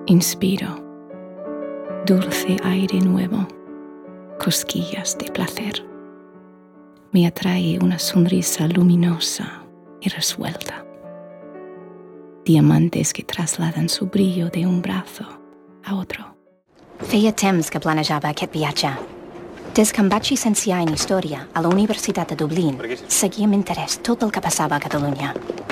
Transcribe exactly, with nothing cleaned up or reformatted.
Inspiro. Dulce aire nuevo. Cosquillas de placer. Me atrae una sonrisa luminosa y resuelta. Diamantes que trasladan su brillo de un brazo a otro. Feia temps que planejava aquest viatge. Des que em vaig llicenciar en Història a la Universitat de Dublín, seguia amb interès tot el que passava a Catalunya.